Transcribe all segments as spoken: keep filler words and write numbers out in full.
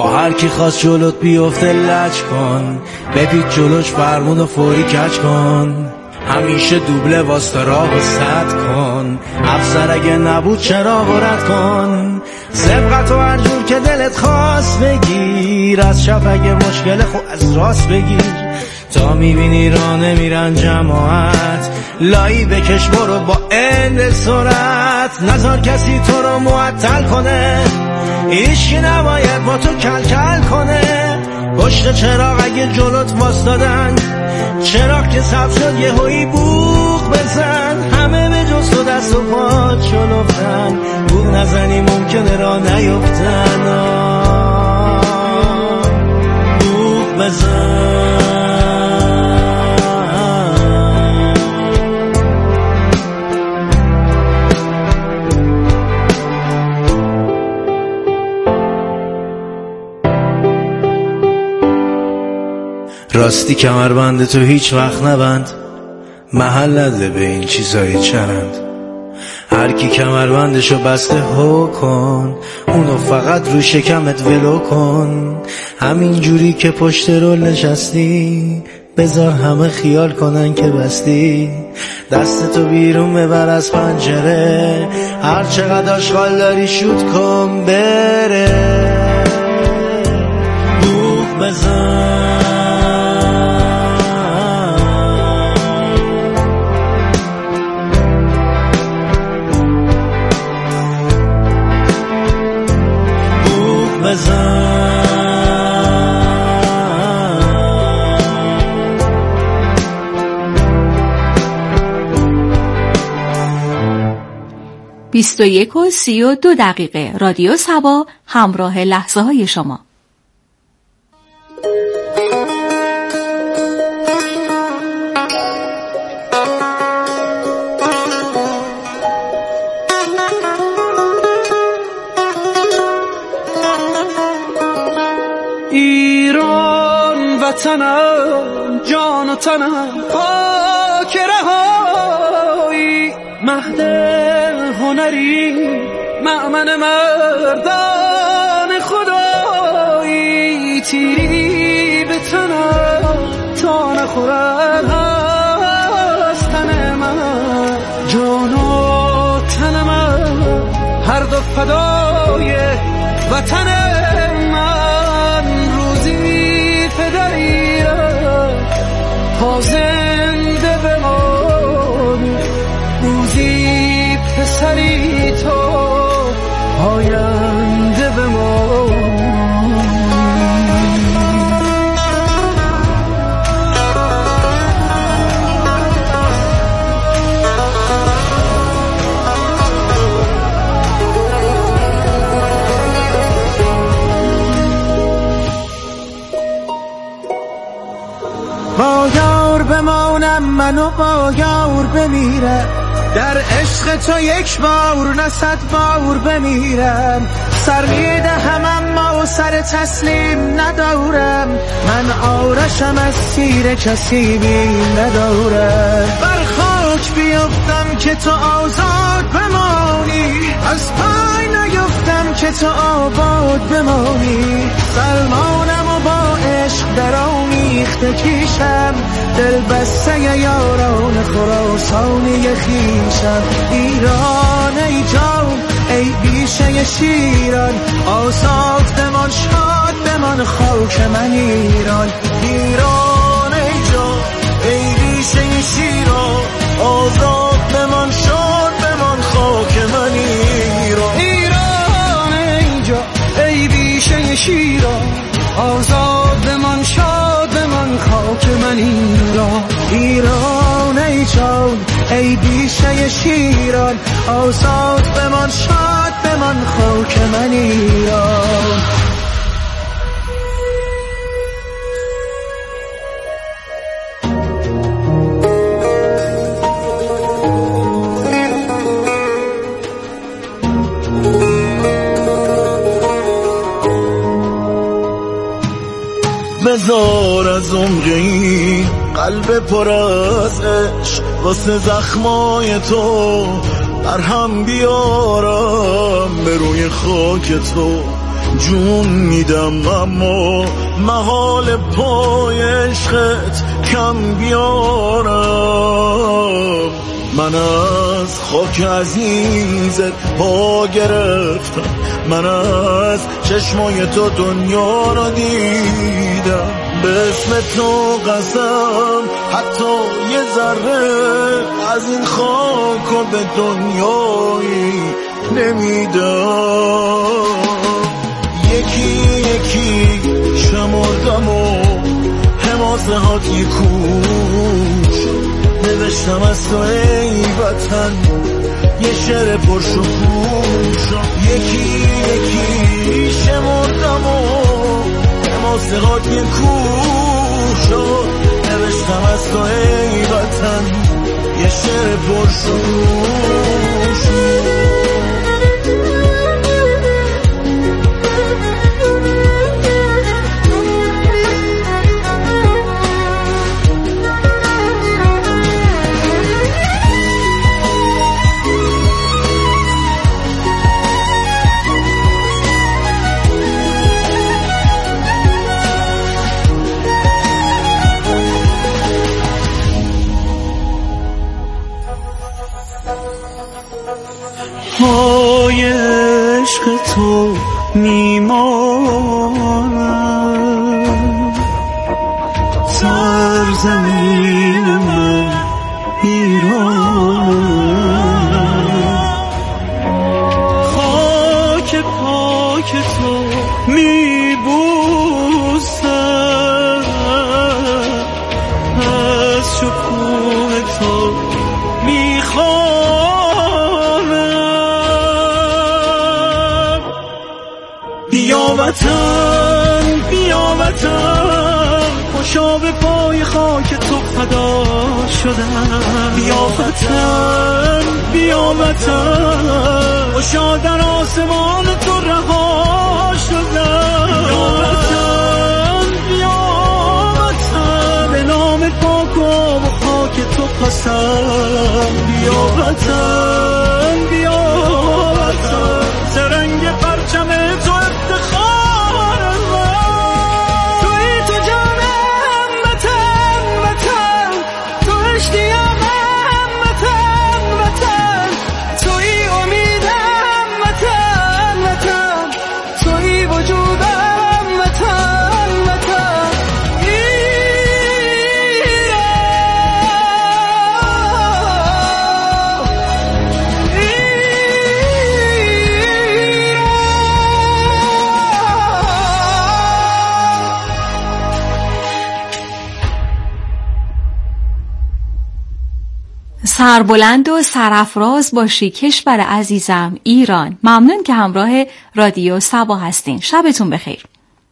با هر کی خواست جلوت بیفته لج کن، بپیچ جلوش فرمون و فوری کج کن. همیشه دوبله واستا راه و سد کن، افسر اگه نبود چرا رد کن. سبقت و هر جور که دلت خواست بگیر، از چپ اگه مشکل خود از راست بگیر. تا میبینی راه نمیرن جماعت، لایی بکش برو با اند سرعت. نذار کسی تو رو معطل کنه، ایشکی نباید با تو کل کل کنه. پشت چراغ اگه جلوت واسدادن، چراغ که سبز شد یه هایی بوق بزن. همه به جز تو دست و پا چلوفتن، بوق نزنی ممکنه را نیفتن. بوق بزن. راستی کمربند تو هیچ وقت نبند، محل نده به این چیزای چرند. هر کی کمربندشو بسته هو کن، اونو فقط رو شکمت ولو کن. همین جوری که پشت رول نشستی، بذار همه خیال کنن که بستی. دستتو بیرون ببر از پنجره، هر چقدر آشغال داری شوت کن بره. بوق بزن. بیست و یک و سی و دو دقیقه. رادیو صبا، همراه لحظه های شما. ایران وطنم، جان و تنم پاک رهایی. مهد هنری، مأمن مردان خدایی. تیری به تنم تا نخورد از تن من، جان و تن من هر دو فدای وطن من. روزی پدریرم تا زنده بمانی، روزی پسری تو آینده بمانی. با یار بمانم من و با یار بمیرم، در عشق تو یک بار نه صد بار بمیرم. سر میدهم اما سر تسلیم ندارم، من آرشم از تیر کسی بیم ندارم. بر خاک بیفتم که تو آزاد بمانی، از پای نیفتم که تو آباد بمانی. سلمانم و با عشق در آمیخته کیشم، دل بسته یاران خراسانی خیشم. ایران ای جان ای بیشه شیران، آزاد بمان شاد بمان خاک من ایران. ایران ای جان ای بیشه شیران، آزاد بمان شاد بمان خاک من ایران. ایران ای جان ای بیشه شیران، آزاد بمان شاد بمان خاک من ایران. ایران ای جان ای بیشه شیران، آزاد بمان شاد بمان خاک من ایران. بذار از عمقی قلب پر از عشق، واسه زخمای تو بر هم بیارم به روی خاک تو. جون میدم اما محال پای عشقت کم بیارم. من از خاک عزیزت پا گرفتم، من از چشمای تو دنیا را دیدم. به اسم تو قسم حتی یه ذره از این خاک و به دنیایی نمیدم. یکی یکی شمردم و حماسه هات یه کوش نوشتم از تو ای وطن یه شعر پرشکوش. یکی یکی شمردم و حماسه هات یه کوش نوشتم از تو ای وطن یه شعر پرشکوش. پای عشق تو میمانم، سرزمین من ایرانم. خاک پاک تو میبوسم، از شکوه تو میخوانم. بیا وطن بیا وطن خوشا به پای خاک تو فدا شدم. بیا وطن بیا وطن خوشا در آسمان تو رها شدم. بیا وطن بیا وطن به نام پاک و خاک تو قسم. بیا وطن بیا وطن سرنگ پرچم تو افتخار من. توی تو جانم وطن وطن، تو عشقیم وطن وطن، توی امیدم وطن وطن، توی وجودم وطن وطن. سربلند و سرافراز باشی کشور عزیزم ایران. ممنون که همراه رادیو صبا هستین. شبتون بخیر.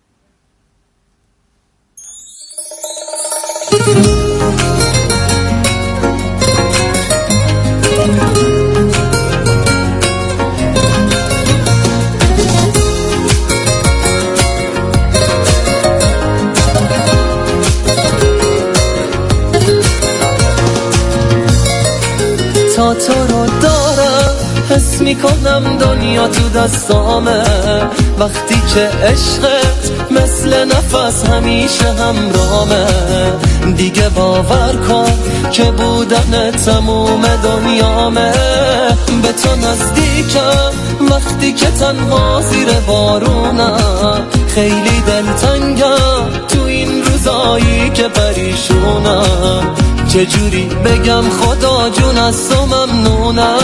تا تو رو دارم حس میکنم دنیا تو دستامه. وقتی که عشقت مثل نفس همیشه همرامه. دیگه باور کن که بودن تموم دنیامه. به تو نزدیکم وقتی که تنها زیر بارونم. خیلی دلتنگم تو این روزایی که پریشونم. چجوری بگم خدا جون از تو ممنونم.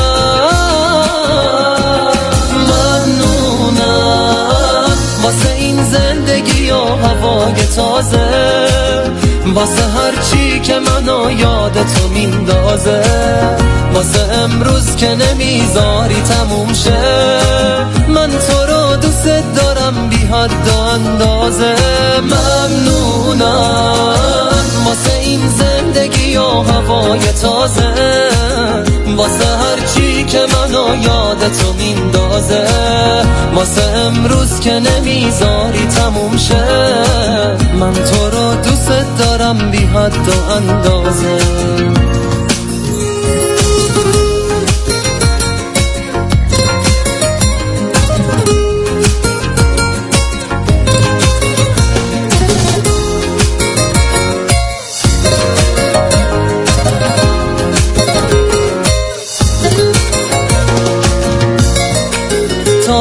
ممنونم واسه این زندگی و هوای تازه، واسه هر چی که منو یاد تو میندازه، واسه امروز که نمیذاری تموم شه. من تو رو دوست دارم بی حد و اندازه. ممنونم واسه این زندگی و هوای تازه، واسه هر چی که منو یاد تو میندازه، واسه امروز که نمیذاری تموم شه. من تو رو دوست دارم بی حد و اندازه.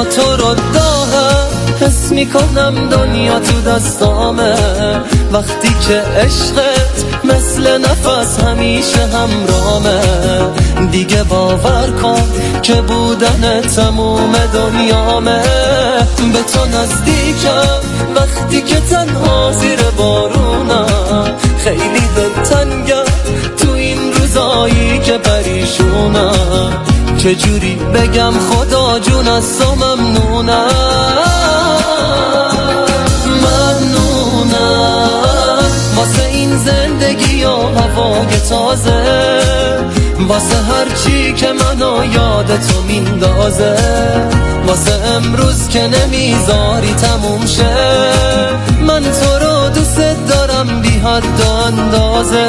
با تو رو داهم، حس میکنم دنیا تو دستامه. وقتی که عشقت مثل نفس همیشه همرامه، دیگه باور کن که بودن تموم دنیامه. به تو نزدیکم وقتی که تنها زیر بارونم، خیلی دلتنگم تو این روزایی که پریشونم. چجوری بگم خدا جون از تو ممنونم، ممنونم واسه این زندگی و هوای تازه، واسه هر چی که منو یاد تو میندازه، واسه امروز که نمیذاری تموم شه. من تو رو دوست دارم بی حد و اندازه،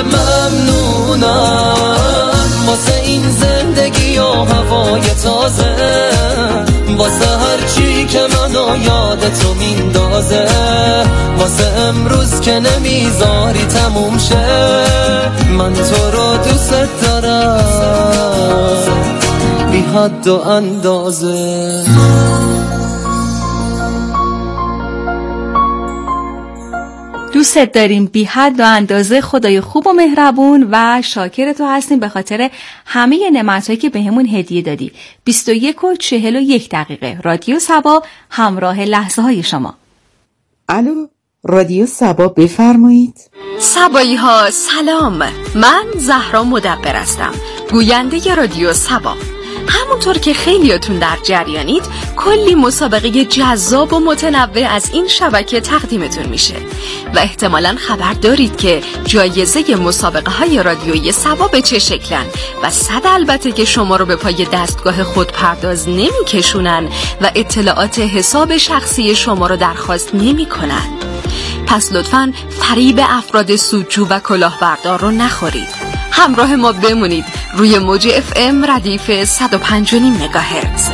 ممنونم واسه این زندگی و هوای تازه، واسه هر چی که منو یاد تو میندازه، واسه امروز که نمیذاری تموم شه. من تو رو دوست دارم بی حد و اندازه. دوستت داریم بی حد و اندازه. خدای خوب و مهربون و شاکر تو هستیم به خاطر همه نعمتایی که بهمون هدیه دادی. بیست و یک و چهل و یک دقیقه رادیو صبا همراه لحظه های شما. الو رادیو صبا بفرمایید. صبایی ها سلام، من زهرا مدبر هستم، گوینده رادیو صبا. همونطور که خیلیاتون در جریانید، کلی مسابقه جذاب و متنوع از این شبکه تقدیمتون میشه و احتمالاً خبر دارید که جایزه مسابقه های رادیویی صبا به چه شکلن و صد البته که شما رو به پای دستگاه خود پرداز نمی کشونن و اطلاعات حساب شخصی شما رو درخواست نمی کنن. پس لطفاً فریب افراد سودجو و کلاهبردار رو نخورید. همراه ما بمونید روی موج اف ام ردیف صد و پنج و نیم مگاهرتز.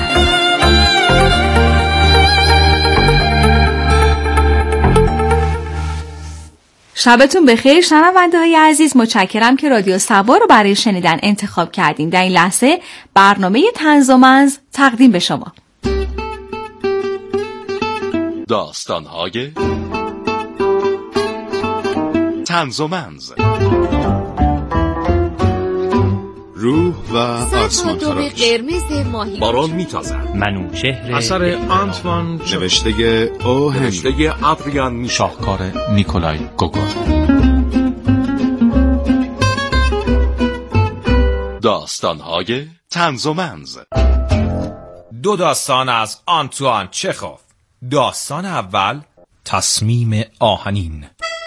شبتون بخیر شنونده های عزیز. متشکرم که رادیو صبا رو برای شنیدن انتخاب کردین. در این لحظه برنامه طنز و منز تقدیم به شما. داستان‌های طنز و منز. روح و آسمان تراش، باران میتازد، منوچهر اثر آنتوان، نوشته او هنری، نوشته ادریان میشل، شاهکار نیکولای گوگل. داستان‌های طنز و منز. دو داستان از آنتوان چخوف. داستان اول، تصمیم آهنین.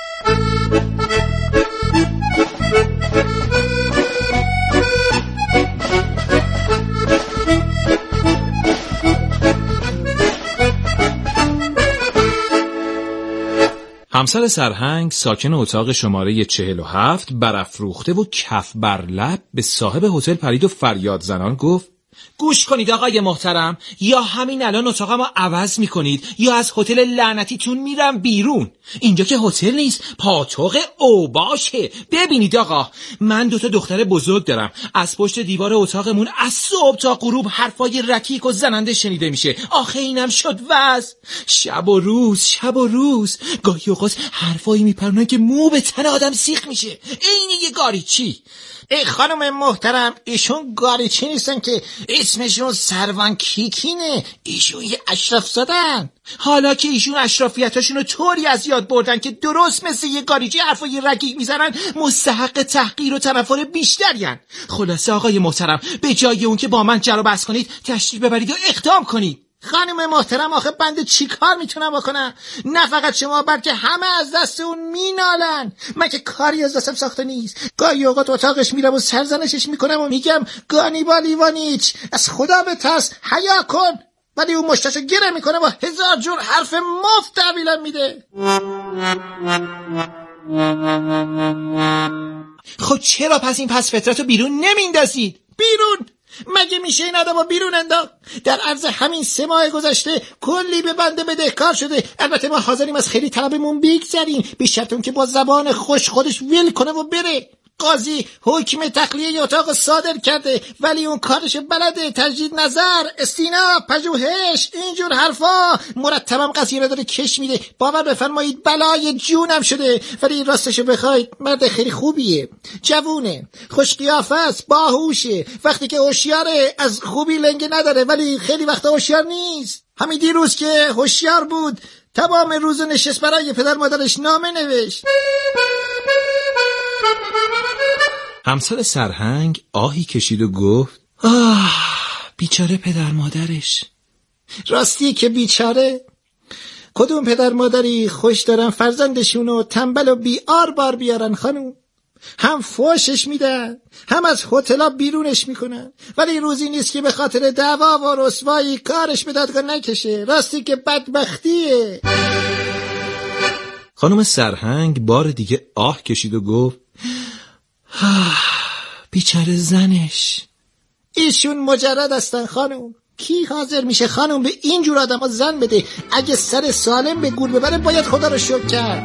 همسر سرهنگ ساکن اتاق شماره چهل و هفت برافروخته و کف بر لب به صاحب هتل پرید و فریاد زنان گفت: گوش کنید آقای محترم، یا همین الان اتاقمو عوض میکنید یا از هتل لعنتیتون میرم بیرون. اینجا که هتل نیست، پاتوق اوباشه. ببینید آقا، من دوتا دختر بزرگ دارم. از پشت دیوار اتاقمون از صبح تا غروب حرفای رکیک و زننده شنیده میشه. آخه اینم شد وز شب و روز، شب و روز. گاهی اوقات حرفایی میپرونن که مو به تن آدم سیخ میشه. این یه گاریچی. ای خانم محترم، ایشون گاریچی نیستن که، اسمشون سروان کیکینه. ایشون یه اشرف زدن. حالا که ایشون اشرافیتاشون رو طوری از یاد بردن که درست مثل یه گاریچی حرفای رکیک میزنن، مستحق تحقیر و تنفر بیشترین. خلاصه آقای محترم، به جای اون که با من جر و بحث کنید، تشریف ببرید و اقدام کنید. خانم محترم، آخه بنده چی کار میتونم بکنم؟ نه فقط شما بلکه همه از دست اون مینالن. من که کاری از دستم ساخته نیست. گاهی اوقات اتاقش میرم و سرزنشش میکنم و میگم گانی بالیوانیچ، از خدا بترس، حیا کن. ولی اون مشتشو گره میکنه و هزار جور حرف مفت تحویلم میده. خب چرا پس این پس فطرتو بیرون نمیندازید؟ بیرون؟ مگه میشه این آدمو بیرون انداخت؟ در عرض همین سه ماه گذشته کلی به بنده بدهکار شده. البته ما حاضریم از خیلی طلبمون بگذریم، بی شرط اون که با زبان خوش خودش ول کنه و بره. قاضی حکم تخلیه اتاق صادر کرده ولی اون کارش بلده، تجدید نظر، استیناف، پژوهش، اینجور حرفا. مرتبم قضیه رو داره کش میده. باور بفرمایید بلای جونم شده. ولی راستشو بخواید مرد خیلی خوبیه، جوونه، خوش قیافه است، باهوشه. وقتی که هوشیاره از خوبی لنگه نداره، ولی خیلی وقتا هوشیار نیست. همین دیروز که هوشیار بود تمام روز نشست برای پدر مادرش نامه نوشت. همسر سرهنگ آهی کشید و گفت آه بیچاره پدر مادرش. راستی که بیچاره؟ کدوم پدر مادری خوش دارن فرزندشونو تنبل و بیار بار بیارن خانوم؟ هم فوشش میدن هم از هتل‌ها بیرونش میکنن، ولی روزی نیست که به خاطر دعوا و رسوایی کارش به دادگاه نکشه. راستی که بدبختیه. خانم سرهنگ بار دیگه آه کشید و گفت بیچاره زنش. ایشون مجرد هستن خانم. کی حاضر میشه خانم به اینجور آدم ها زن بده؟ اگه سر سالم به گور ببره باید خدا رو شکر کرد.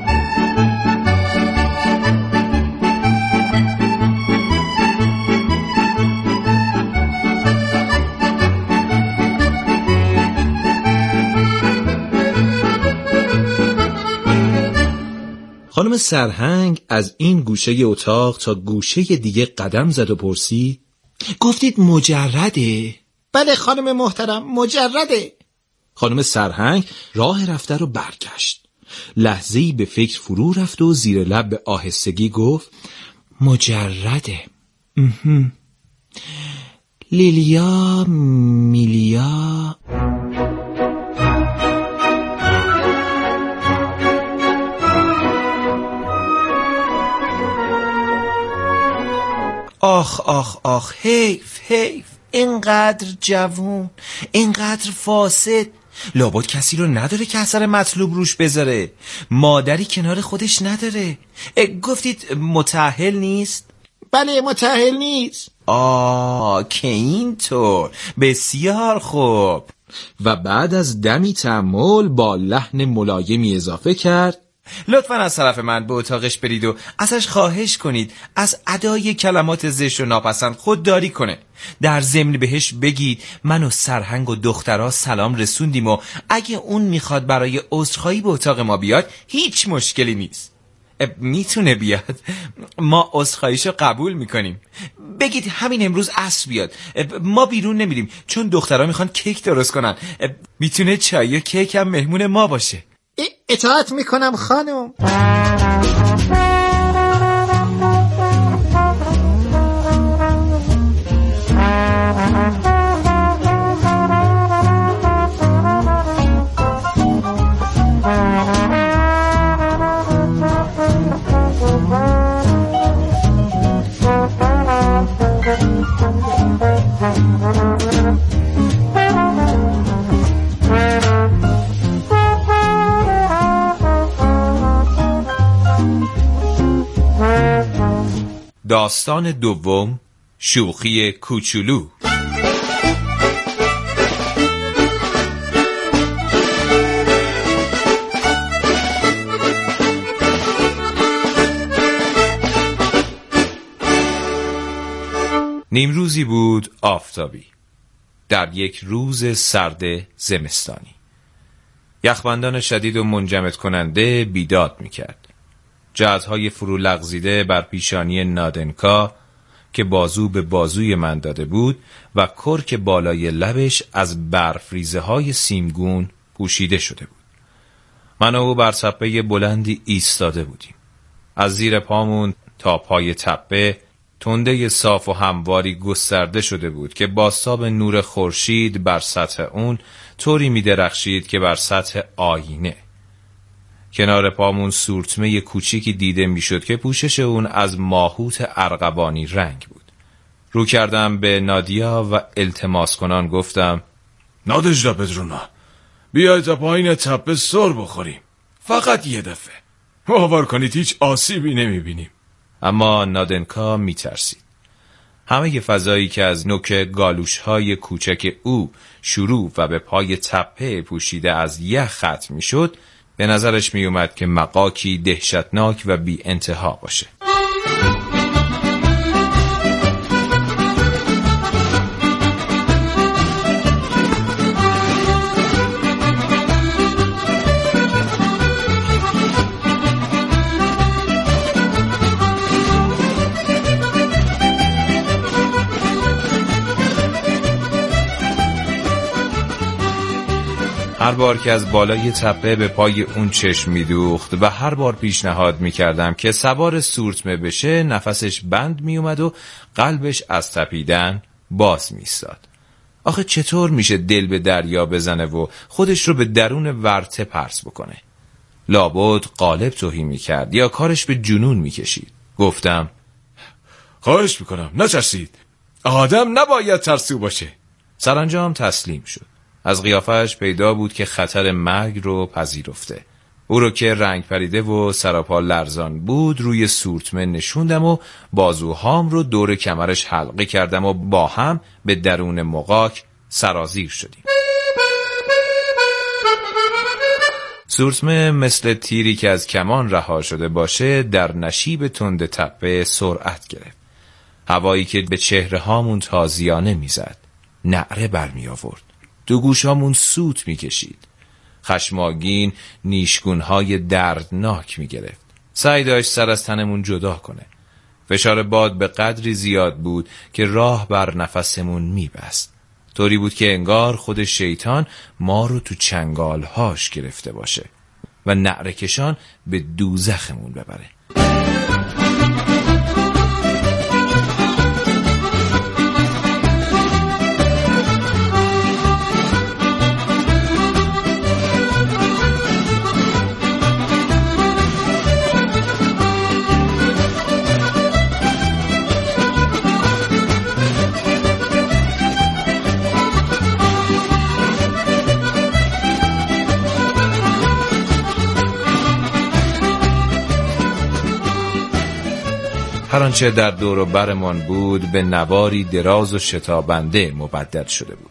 خانم سرهنگ از این گوشه اتاق تا گوشه دیگه قدم زد و پرسید گفتید مجرده؟ بله خانم محترم مجرده. خانم سرهنگ راه رفته رو برگشت. لحظه‌ای به فکر فرو رفت و زیر لب به آهستگی گفت مجرده. لیلیا میلیا. آخ آخ آخ حیف حیف، اینقدر جوون، اینقدر فاسد. لابد کسی رو نداره که اثر مطلوب روش بذاره. مادری کنار خودش نداره. گفتید متأهل نیست؟ بله متأهل نیست. آه که اینطور، بسیار خوب. و بعد از دمی تأمل با لحن ملایمی اضافه کرد لطفاً از طرف من به اتاقش برید و ازش خواهش کنید از ادای کلمات زشت و ناپسند خودداری کنه. در ضمن بهش بگید من و سرهنگ و دخترها سلام رسوندیم و اگه اون میخواد برای عذرخواهی به اتاق ما بیاد هیچ مشکلی نیست. میتونه بیاد، ما عذرخواهیشو قبول میکنیم. بگید همین امروز عصر بیاد. ما بیرون نمیریم چون دخترها میخوان کیک درست کنن. میتونه چای و کیک هم مهمون ما باشه. اطاعت میکنم خانم. داستان دوم، شوخی کوچولو. نیمروزی بود آفتابی در یک روز سرد زمستانی. یخبندان شدید و منجمد کننده بیداد میکرد. جعدهای فرو لغزیده بر پیشانی نادنکا که بازو به بازوی من داده بود و کرک بالای لبش از برف ریزه های سیمگون پوشیده شده بود. من و او بر تپه بلندی ایستاده بودیم. از زیر پامون تا پای تپه تنده صاف و همواری گسترده شده بود که بازتاب نور خورشید بر سطح اون طوری می درخشید که بر سطح آینه. کنار پامون سورتمه کوچیکی دیده میشد که پوشش اون از ماهوت ارغوانی رنگ بود. رو کردم به نادیا و التماس کنان گفتم نادجدا پدرونا بیاید تا پایین تپه سر بخوریم، فقط یه دفعه. باور کنید هیچ آسیبی نمیبینیم. اما نادنکا میترسید. همه فضایی که از نوک گالوش‌های کوچک او شروع و به پای تپه پوشیده از یخ ختم میشد به نظرش می اومد که مقاکی دهشتناک و بی انتها باشه. هر بار که از بالای تپه به پای اون چشم میدوخت و هر بار پیشنهاد میکردم که سوار سورتمه بشه، نفسش بند میومد و قلبش از تپیدن باز میستاد. آخه چطور میشه دل به دریا بزنه و خودش رو به درون ورطه پرس بکنه؟ لابد قالب توهی میکرد یا کارش به جنون میکشید. گفتم خواهش میکنم نترسید، آدم نباید ترسو باشه. سرانجام تسلیم شد. از قیافه‌اش پیدا بود که خطر مرگ رو پذیرفته. او رو که رنگ پریده و سراپا لرزان بود روی سورتمه نشوندم و بازوهام رو دور کمرش حلقه کردم و با هم به درون مغاک سرازیر شدیم. سورتمه مثل تیری که از کمان رها شده باشه در نشیب تند تپه سرعت گرفت. هوایی که به چهره هامون تازیانه میزد، نعره برمی آورد. دو گوشامون سوت می کشید. خشماگین نیشگونهای دردناک می گرفت. سعی داشت سر از تنمون جدا کنه. فشار باد به قدری زیاد بود که راه بر نفسمون می بست. طوری بود که انگار خود شیطان ما رو تو چنگالهاش گرفته باشه و نعره کشان به دوزخمون ببره. هر آنچه در دور و برمان بود به نواری دراز و شتابنده مبدل شده بود.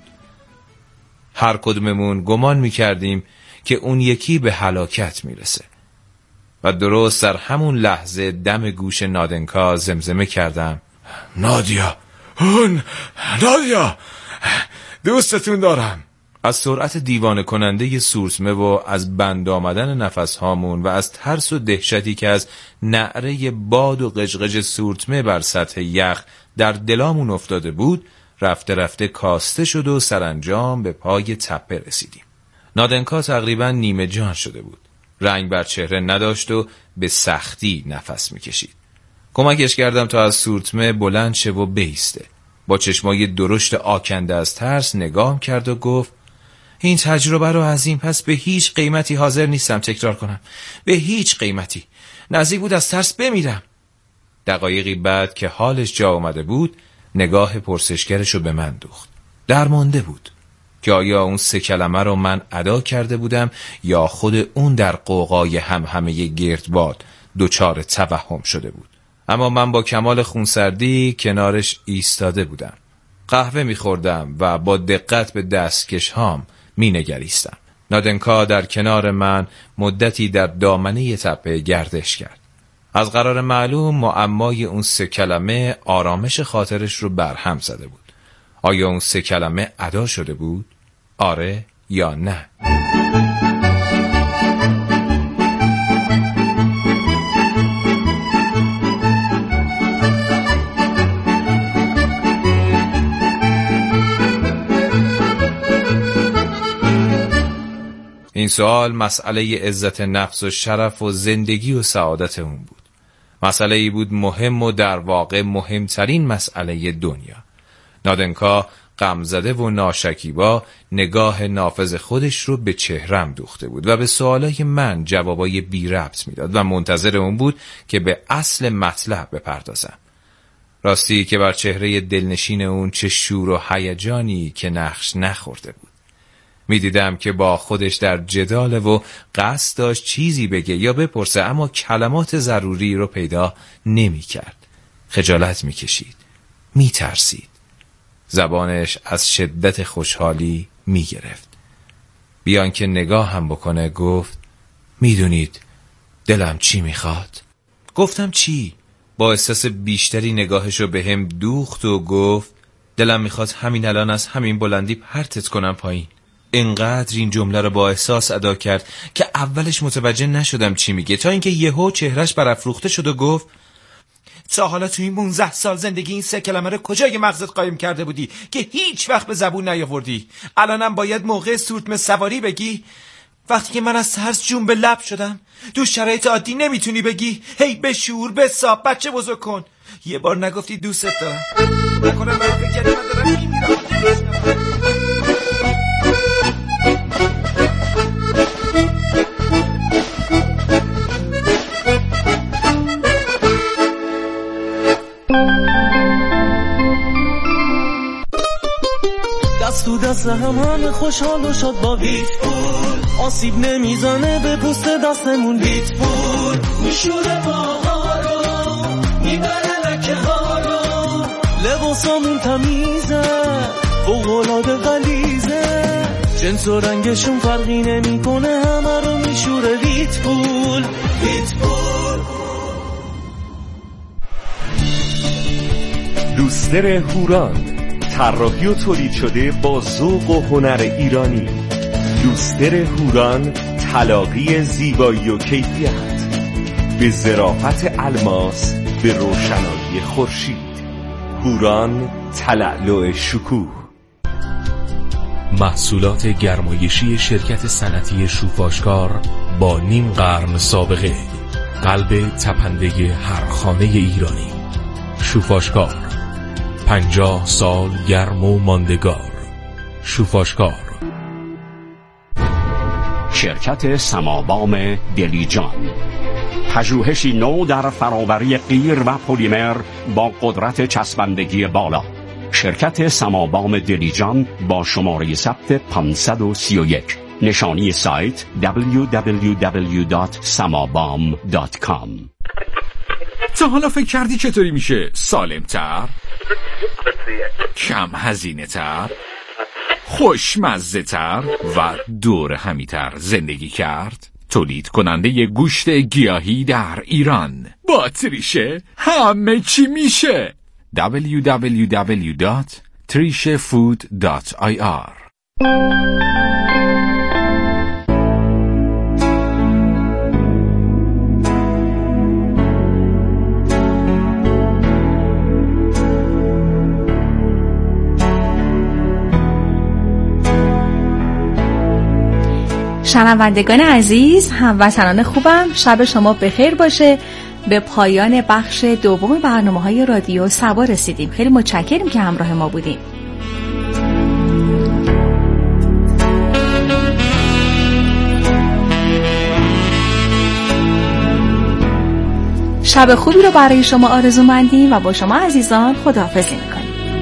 هر کدوممون گمان می‌کردیم که اون یکی به هلاکت میرسه و درست در همون لحظه دم گوش نادنکا زمزمه کردم نادیا، اون نادیا، دوستتون دارم. از سرعت دیوانه کننده سورتمه و از بند آمدن نفس هامون و از ترس و دهشتی که از نعره باد و قشقش سورتمه بر سطح یخ در دلامون افتاده بود، رفته رفته کاسته شد و سرانجام به پای تپه رسیدیم. نادنکا تقریبا نیمه جان شده بود. رنگ بر چهره نداشت و به سختی نفس میکشید. کمکش کردم تا از سورتمه بلند شه و بیسته. با چشمای درشت آکنده از ترس نگام کرد و گفت این تجربه رو از این پس به هیچ قیمتی حاضر نیستم تکرار کنم. به هیچ قیمتی. نزدیک بود از ترس بمیرم. دقایقی بعد که حالش جا اومده بود نگاه پرسشگرش رو به من دوخت. درمانده بود که آیا اون سه کلمه رو من ادا کرده بودم یا خود اون در قوقای همهمه گردباد دوچار توهم شده بود. اما من با کمال خونسردی کنارش ایستاده بودم. قهوه میخوردم و با دقت به دستکش هام می نگریستم. نادنکا در کنار من مدتی در دامنه تپه گردش کرد. از قرار معلوم معمای اون سه کلمه آرامش خاطرش رو برهم زده بود. آیا اون سه کلمه ادا شده بود؟ آره یا نه؟ این سوال مسئله عزت نفس و شرف و زندگی و سعادت اون بود. مسئله ای بود مهم و در واقع مهمترین مسئله دنیا. نادنکا غمزده و ناشکیبا نگاه نافذ خودش رو به چهرم دوخته بود و به سوالای من جوابای بی ربط میداد و منتظر اون بود که به اصل مطلب بپردازم. راستی که بر چهره دلنشین اون چه شور و هیجانی که نقش نخورده بود. می دیدم که با خودش در جدال و قصد داشت چیزی بگه یا بپرسه اما کلمات ضروری رو پیدا نمی کرد. خجالت می کشید. می ترسید. زبانش از شدت خوشحالی می گرفت. بیان که نگاه هم بکنه گفت می دونید دلم چی می خواد؟ گفتم چی؟ با احساس بیشتری نگاهش رو به هم دوخت و گفت دلم می خواد همین الان از همین بلندی پرتت کنم پایین. اینقدر این جمله رو با احساس ادا کرد که اولش متوجه نشدم چی میگه تا اینکه یهو چهرش برافروخته شد و گفت تا حالا تو این پانزده سال زندگی این سه کلمه رو کجای مغزت قایم کرده بودی که هیچ وقت به زبون نیاوردی؟ الانم باید موقع سورتمه سواری بگی؟ وقتی که من از ترس جون به لب شدم تو شرایط عادی نمیتونی بگی هی به شعور بساب بچه بزرگ کن؟ یه بار نگفتی دوست دارم؟ نکنم باید بگردی من دارم میمیرم. دست تو دست هم همه خوشحال و شاد با بیتپول، آسیب نمیزنه به پوست دستمون. بیتپول میشوره باها رو، میبره لکه ها رو، لباسامون تمیزه فوق‌العاده غلیظه، جنس و رنگشون فرقی نمیکنه همه رو میشوره. بیتپول بیتپول لوستر هوران، طراحی و تولید شده با ذوق و هنر ایرانی. لوستر هوران، تلاقی زیبایی و کیفیت به ظرافت الماس، به روشنایی خورشید. هوران، تلألؤ شکوه. محصولات گرمایشی شرکت صنعتی شوفاشکار با نیم قرن سابقه، قلب تپنده هر خانه ایرانی. شوفاشکار، پنجاه سال گرم و ماندگار. شوفاشکار. شرکت سمابام دلیجان، پژوهشی نو در فرآوری قیر و پلیمر با قدرت چسبندگی بالا. شرکت سمابام دلیجان با شماره ثبت پانصد و سی و یک. نشانی سایت دبلیو دبلیو دبلیو دات سمابام دات کام. تا حالا فکر کردی چطوری میشه سالمتر، کم هزینه تر، خوشمزه تر و دور همیتر زندگی کرد؟ تولید کننده گوشت گیاهی در ایران با تریشه همه چی میشه. دبلیو دبلیو دبلیو دات تریشه فود دات آی آر. شنوندگان عزیز، هموطنان خوبم، شب شما بخیر باشه. به پایان بخش دوم برنامه‌های رادیو صبا رسیدیم. خیلی متشکریم که همراه ما بودیم. شب خوبی رو برای شما آرزومندیم و با شما عزیزان خداحافظی می‌کنیم.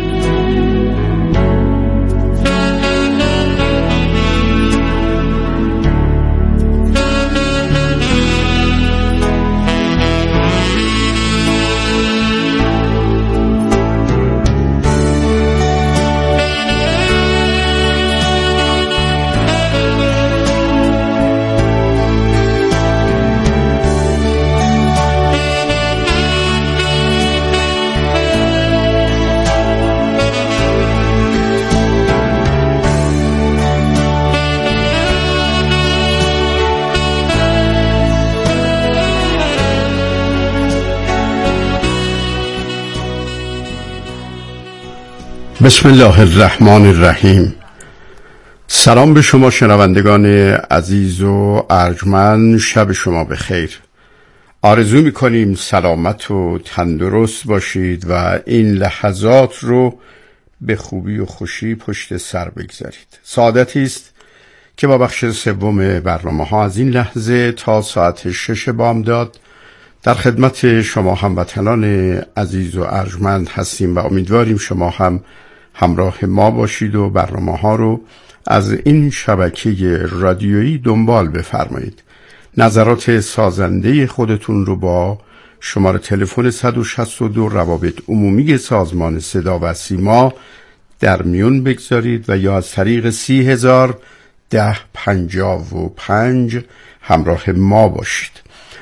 بسم الله الرحمن الرحیم. سلام به شما شنوندگان عزیز و ارجمند، شب شما بخیر. آرزو می‌کنیم سلامت و تندرست باشید و این لحظات رو به خوبی و خوشی پشت سر بگذارید. سعادتی است که با بخش سوم برنامه‌ها از این لحظه تا ساعت شش بامداد در خدمت شما هموطنان عزیز و ارجمند هستیم و امیدواریم شما هم همراه ما باشید و برنامه‌ها رو از این شبکه رادیویی دنبال بفرمایید. نظرات سازنده خودتون رو با شماره تلفن صد و شصت و دو روابط عمومی سازمان صدا و سیما در میون بگذارید و یا از طریق سی هزار ده پنجاه و پنج همراه ما باشید.